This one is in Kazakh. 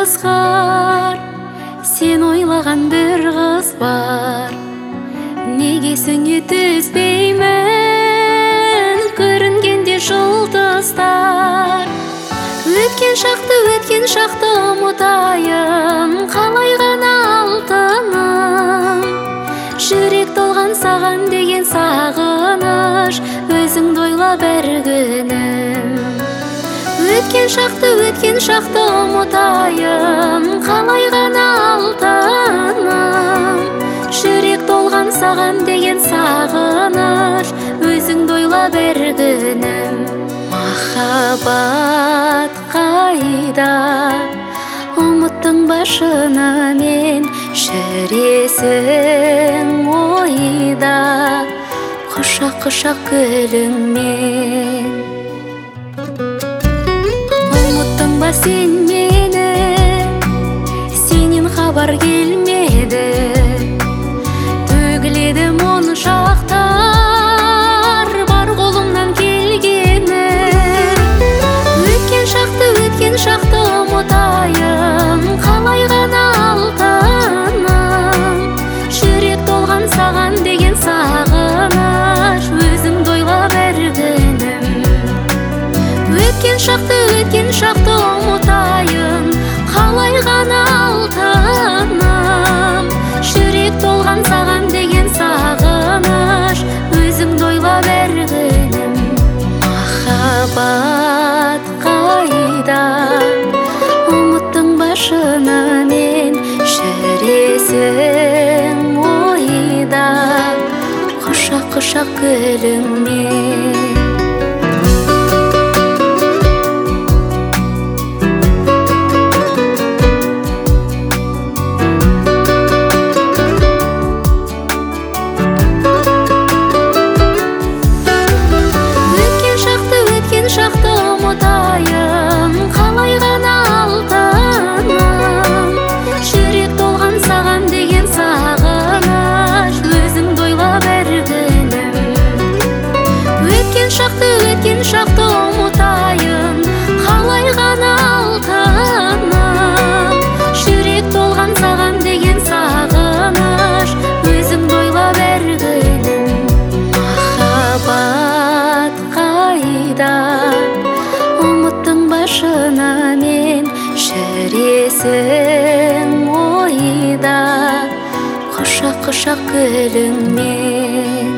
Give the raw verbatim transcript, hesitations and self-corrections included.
ызғар, сен ойлаған бір қыз бар. Неге сөңе түспеймін көрінгенде жұлдыздар? Өткен шақты, өткен шақты ұмытайын, қалай ғана алтыным. Жүрек толған саған деген сағыныш, өзіңді ойлап әр күнім. Өткен шақты, өткен шақты ұмытайын, қалай ғана алтыным. Жүрек толған саған деген сағыныш, өзіңді ойлап әр күнім. Махаббат қайда, ұмыттың ба шынымен, жүресің ойда, құшақ-құшақ гүліңмен. Ұмыттың ба сен мені, сенен хабар келмеді, төгіледі моншақтар бар қолымнан келгені. Өткен шақты, өткен шақты ұмытайын, қалай ғана алтыным. Жүрек толған саған деген сағыныш, өзіңді ойлап әр күнім. Өткен шақты, өткен шақты ұмытайын, қалай ғана алтыным. Жүрек толған саған деген сағыныш, өзіңді ойлап әр күнім. Махаббат қайда, ұмыттың ба шынымен, жүресің ойда, құшақ-құшақ гүліңмен. Шақты ұмытайын, қалай ғана алтыным. Жүрек толған саған деген сағыныш, өзіңді ойлап әр күнім. Өткен шақты, өткен шақты ұмытайын, қалай ғана алтыным. Жүрек толған саған деген сағыныш, өзіңді ойлап әр күнім. Махаббат қайда, ұмыттың ба шынымен, жүресің ойда, құшақ-құшақ гүліңмен.